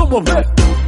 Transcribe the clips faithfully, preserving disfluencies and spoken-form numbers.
Come on, man.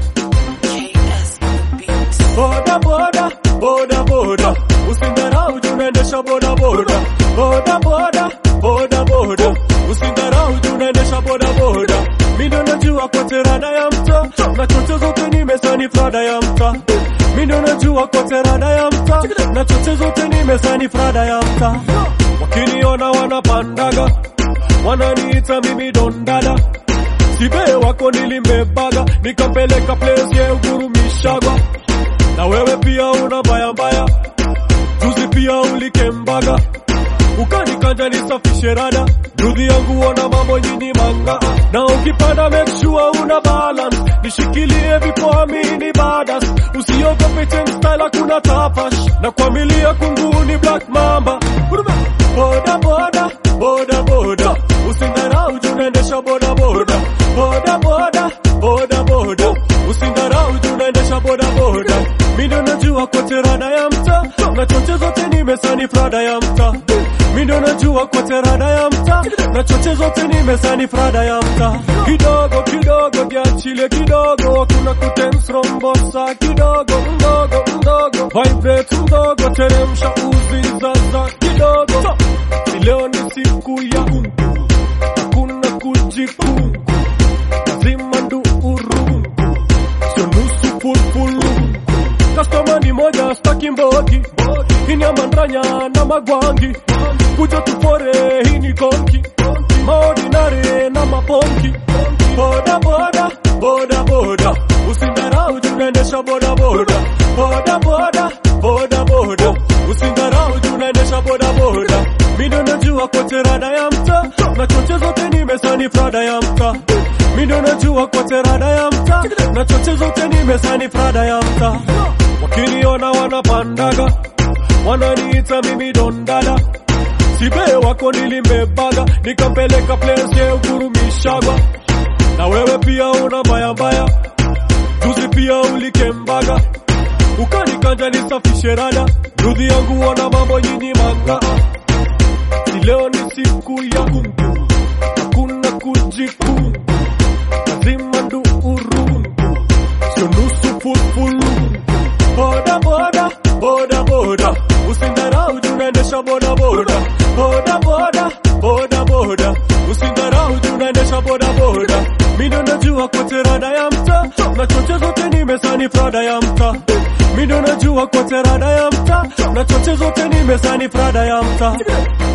Boda boda, boda boda, usindarau tunaendesha boda boda. Boda boda, boda boda, usindarau tunaendesha boda boda. Mimi ndo najua kote rada ya mta, na chote zote nimesani frada ya mta. Mimi ndo najua kote rada ya mta, na chote zote nimesani frada ya mta. Wakiniona wanapandaga, wananiita mimi dondada. Sibe wako nilimbebaga, nikampeleka place ye ugurumishagwa. Na wewe pia una mbaya mbaya, juzi pia ulikembaga. Ukanikanja nisafishe rada, rudhi yangu ona mambo nyini manga. Na ukipanda make sure una balance, nishikilie vipo amini badas. Usiogope change style hakuna tapash, na kwa milia kungu ni black mamba. Boda boda, boda boda, usindarau tunaendesha boda boda. Boda boda, boda boda, usindarau tunaendesha boda boda. Mimi ndo najua kote rada ya mta, na choche zote nimesani frada ya mta. Mimi ndo najua kote rada ya mta, na choche zote nimesani frada ya mta. Kidogo kidogo giachile kidogo, hakuna kutense rombosa. Kidogo mdogo mdogo, vibrate mdogo, teremsha uzi zaza kidogo. Leo ni siku ya hakuna kujiku, lazima ndu uru, sio nusu full full. Customer ni moja staki mbogi, hii ni amandranya na magwangi. Kuja tupore hii ni konki, maordinary na maponki. Boda boda, boda boda, usindarau tunaendesha boda boda. Boda boda, boda boda, usindarau tunaendesha boda boda. Mimi ndo najua kote rada ya mta, na choche zote nimesani frada ya mta. Mimi ndo najua kote rada ya mta, na choche zote nimesani frada ya mta. Wakiniona wanapandaga, wananiita mimi dondada. Sibe wako nilimbebaga, nikampeleka place ye ugurumishagwa. Na wewe pia una mbaya mbaya, juzi pia ulikembaga. Ukanikanja nisafishe rada, rudhi yangu ona mambo nyini manga. Leo ni siku ya hakuna kujiku, lazima ndu uru, sio nusu full full. Boda boda, boda boda, usindarau tunaendesha boda boda. Boda boda, boda boda, usindarau tunaendesha boda boda. Mimi ndo najua kote rada ya mta, na choche zote nimesani frada ya mta. Mimi ndo najua kote rada ya mta, na choche zote nimesani frada ya mta.